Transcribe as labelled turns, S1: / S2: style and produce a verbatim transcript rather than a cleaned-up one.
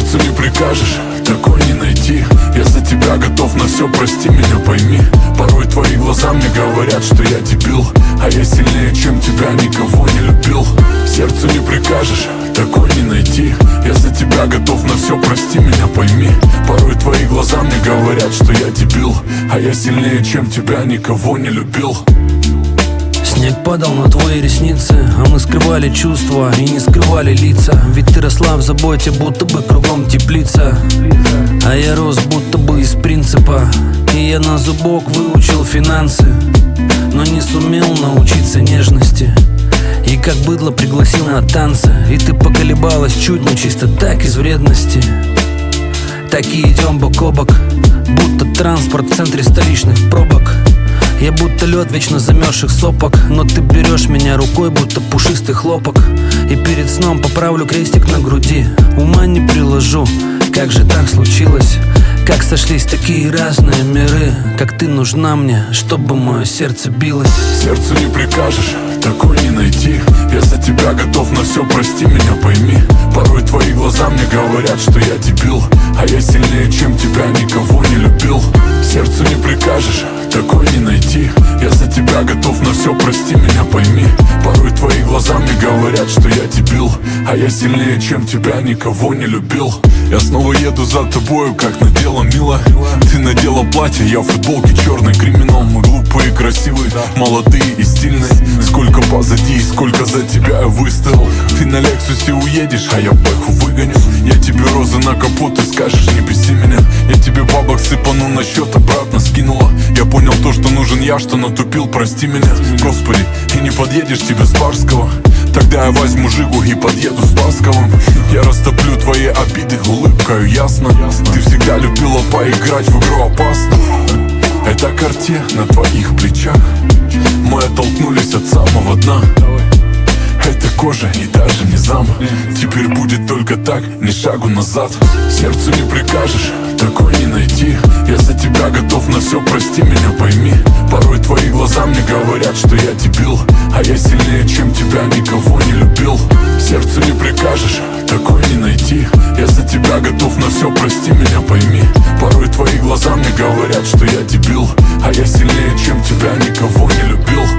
S1: Сердцу не прикажешь, такой не найти. Я за тебя готов на все, прости меня, пойми. Порой твои глаза мне говорят, что я дебил, а я сильнее, чем тебя, никого не любил. Сердцу не прикажешь, такой не найти. Я за тебя готов на все, прости меня, пойми. Порой твои глаза мне говорят, что я дебил, а я сильнее, чем тебя, никого не любил.
S2: Снег падал на твои ресницы, а мы скрывали чувства и не скрывали лица. Ведь ты росла в заботе, будто бы кругом теплица, а я рос будто бы из принципа. И я на зубок выучил финансы, но не сумел научиться нежности. И как быдло пригласил на танцы, и ты поколебалась чуть, но чисто так, из вредности. Так и идем бок о бок, будто транспорт в центре столичных пробок. Я будто лед вечно замерзших сопок, но ты берешь меня рукой, будто пушистый хлопок. И перед сном поправлю крестик на груди, ума не приложу, как же так случилось, как сошлись такие разные миры. Как ты нужна мне, чтобы мое сердце билось.
S1: Сердцу не прикажешь, такой не найти. Я за тебя готов на все, прости меня, пойми. Порой твои глаза мне говорят, что я дебил, а я сильнее, чем тебя, никого не любил. Сердцу не прикажешь, такой не найти. Я за тебя готов на все, прости меня, пойми. Порой твои глаза мне говорят, что я дебил, а я сильнее, чем тебя, никого не любил. Я снова еду за тобою, как надела мило. Ты надела платье, я в футболке черный криминал. Мы глупые, красивые, молодые и стильные. Сколько позади, сколько за тебя я выставил. Ты на Лексусе уедешь, а я Бэху выгоню. Я тебе розы на капот, ты скажешь, не беси меня. Я тебе бабок сыпану на счет, обратно скинула. Я понял то, что нужен я, что натупил, прости меня. Господи, и не подъедешь тебе с Барского. Тогда я возьму Жигу и подъеду с Басковым. Я растоплю твои обиды улыбкою, ясно? Ты всегда любила поиграть в игру опасно. Это Cartier на твоих плечах. Мы оттолкнулись от самого дна. Это кожа и даже не зам. Теперь будет только так, ни шагу назад. Сердцу не прикажешь, такой не найти. Я за тебя готов на все, прости меня, пойми. Порой твои глаза мне говорят, что я дебил, а я сильнее, чем тебя, никого не любил. Сердцу не прикажешь, такой не найти. Я за тебя готов на все, прости меня, пойми. Порой твои глаза мне говорят, что я дебил, а я сильнее, чем тебя, никого не любил.